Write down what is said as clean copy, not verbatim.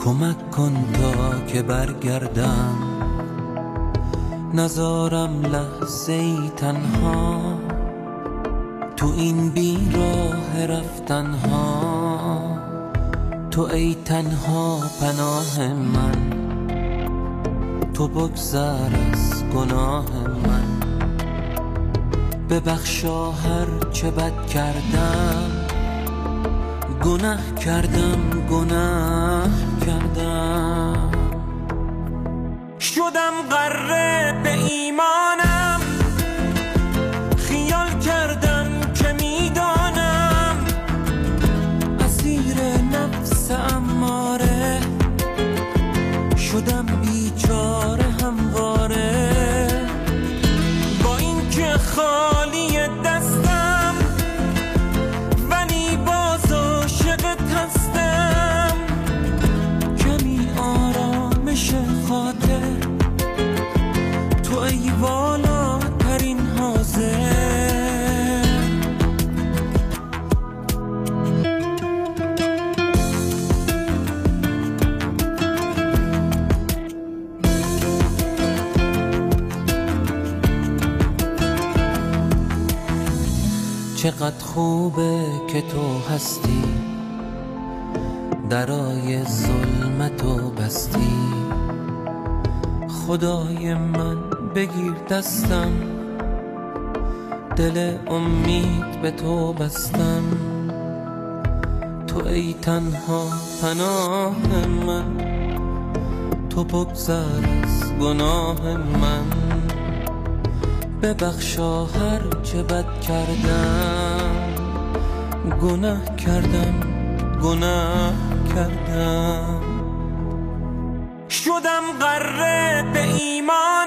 کمک کن تا که برگردم، نذارم لحظه ای تنها تو این بیراه رفتنها. تو ای تنها پناه من، تو بگذر از گناه من. ببخشا هر چه بد کردم، گناه کردم گناه کردم. شدم غره به ایمانم، خیال کردم که میدانم اسیر نفس اماره. شدم بیچاره همواره، با این که خالی دستم ولی باز عاشقت هستم. کمی آرامش خاطر، تو ای والاترین حاضر. چقدر خوبه که تو هستی، درای ظلمتو بستی. خدای من بگیر دستم، دل امید به تو بستم. تو ای تنها پناه من، تو بگذر از گناه من. ببخشا هر چه بد کردم، گناه کردم گناه کردم. شدم غره به ایمان،